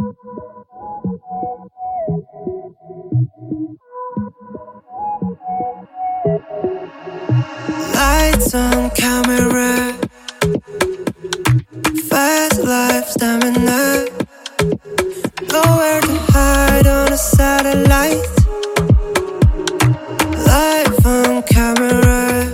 Lights on camera, fast life stamina, nowhere to hide on a satellite. Life on camera.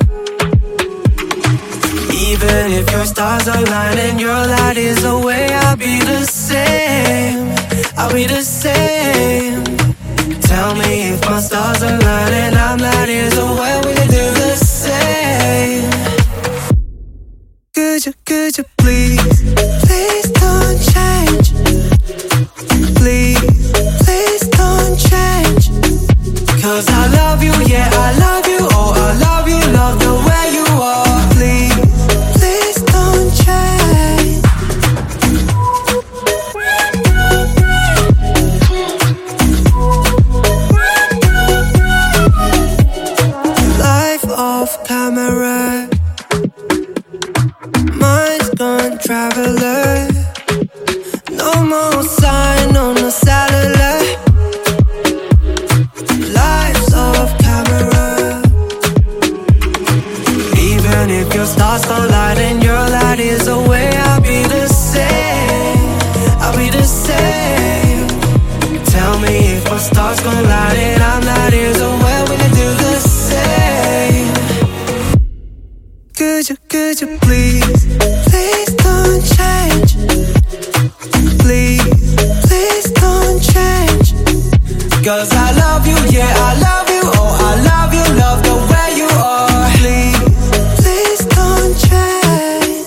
Even if your stars align and your light is away, I'll be the same, I'll be the same. Tell me if my stars align and I'm light years away, we can do the same. Could you please, please don't change. Please don't change. 'Cause I love you, yeah, I love you. Oh, I love you, love the way you are. Please don't change. Life off camera, mind's gone traveler. No more sign on the satellite. Life's off camera. Even if your stars don't light and your light is away, I'll be the same, I'll be the same. Tell me if my stars gon' light and I'm light years away, we can do the same. Could you please, please don't change. Please don't change. 'Cause I love you, yeah, I love you. Oh, I love you, love the way you are. Please don't change.